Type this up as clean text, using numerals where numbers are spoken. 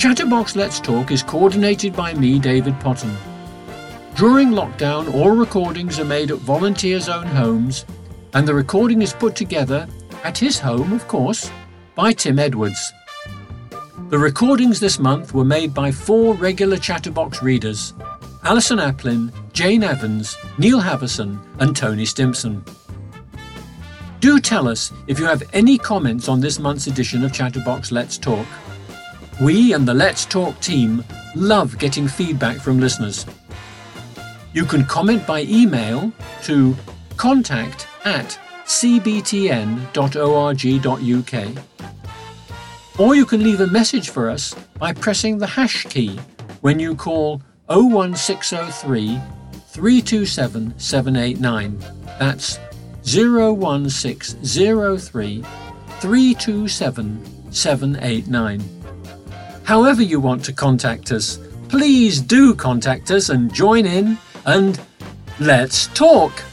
Chatterbox Let's Talk is coordinated by me, David Potton. During lockdown, all recordings are made at volunteers' own homes, and the recording is put together, at his home of course, by Tim Edwards. The recordings this month were made by 4 regular Chatterbox readers: Alison Aplin, Jane Evans, Neil Havison and Tony Stimpson. Do tell us if you have any comments on this month's edition of Chatterbox Let's Talk. We and the Let's Talk team love getting feedback from listeners. You can comment by email to contact@cbtn.org.uk, or you can leave a message for us by pressing the hash key when you call 01603 327 789. That's 01603 327 789. However you want to contact us, please do contact us and join in and let's talk!